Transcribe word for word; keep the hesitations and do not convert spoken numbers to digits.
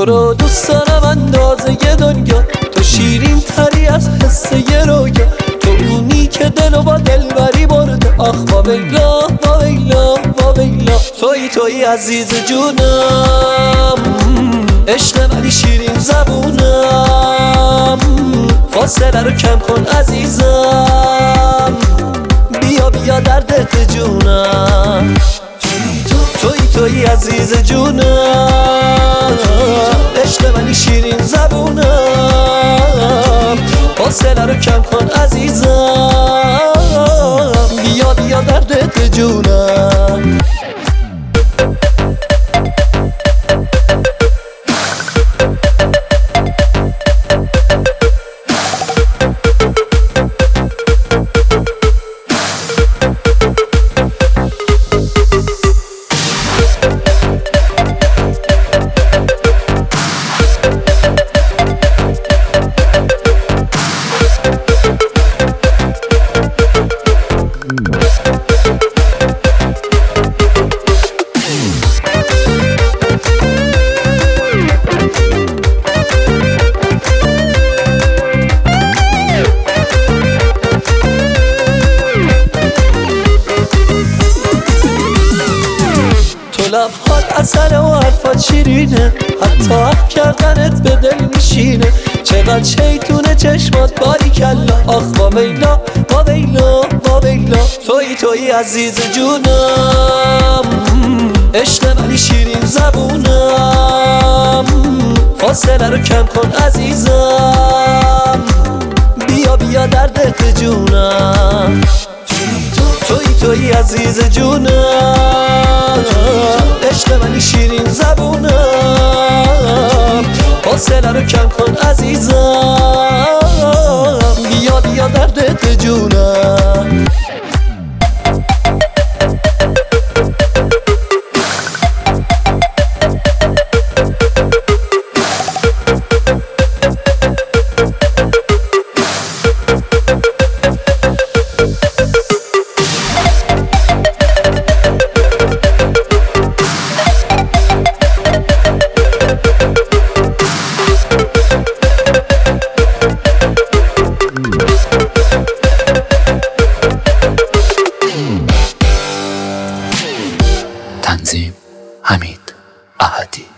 رو دوست دارم اندازه دنیا، تو شیرین تری از حس رویا، تو اونی که دلو با دلبری برده. آخ با ویلا با ویلا با ویلا، توی توی عزیز جونم، عشق ولی شیرین زبونم، فاصله رو کم کن عزیزم، بیا بیا در دل جونم، توی توی عزیز جونم، عشق ولی شیرین زبونم، فاصله رو کم کن عزیزم، بیا بیا در دل جونم. لبهات عسل و حرفات شیرینه، حتی حق کردنت به دل میشینه، چقدر شیطونه چشمات باریکلا. آخ با ویلا با ویلا با ویلا، توی توی عزیز جونم، عشق ولی شیرین زبونم، فاصله رو کم کن عزیزم، بیا بیا در دل جونم، توی توی عزیز جونم، عشق ولی شیرین زبونم، فاصله رو کم کن عزیزم، بیا بیا در دل جونم. تنظیم حمید احدی.